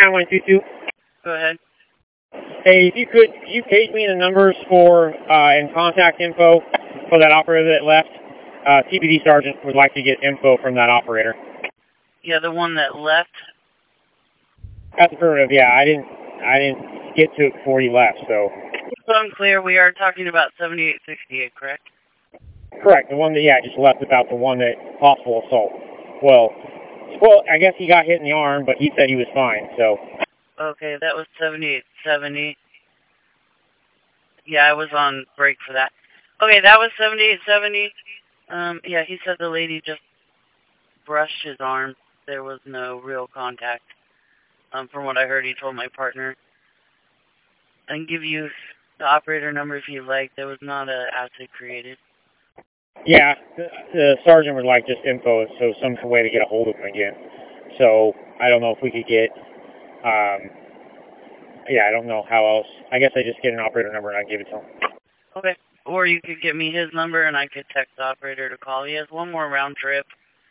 9122. Go ahead. Hey, if you could, you page me the numbers for and contact info for that operator that left. TPD Sergeant would like to get info from that operator. Yeah, the one that left? That's affirmative, yeah. I didn't get to it before he left, so. So I'm clear, we are talking about 7868, correct? Correct, the one that, yeah, just left about the one that possible assault. Well, I guess he got hit in the arm, but he said he was fine, so. Okay, that was 7870. Yeah, I was on break for that. Okay, that was 7870. Yeah, he said the lady just brushed his arm. There was no real contact. From what I heard, he told my partner. I can give you the operator number if you like. There was not an acid created. Yeah, the sergeant would like just info, so some way to get a hold of him again. So, I don't know if we could get, yeah, I don't know how else. I guess I just get an operator number and I give it to him. Okay. Or you could give me his number and I could text the operator to call. He has one more round trip.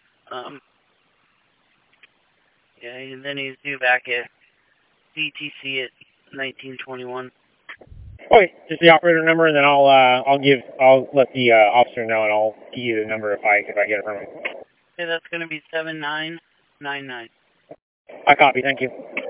Yeah, and then he's due back at DTC at 1921. Okay, just the operator number, and then I'll let the officer know, and I'll give you the number if I get it from him. Okay, that's going to be 7999. I copy. Thank you.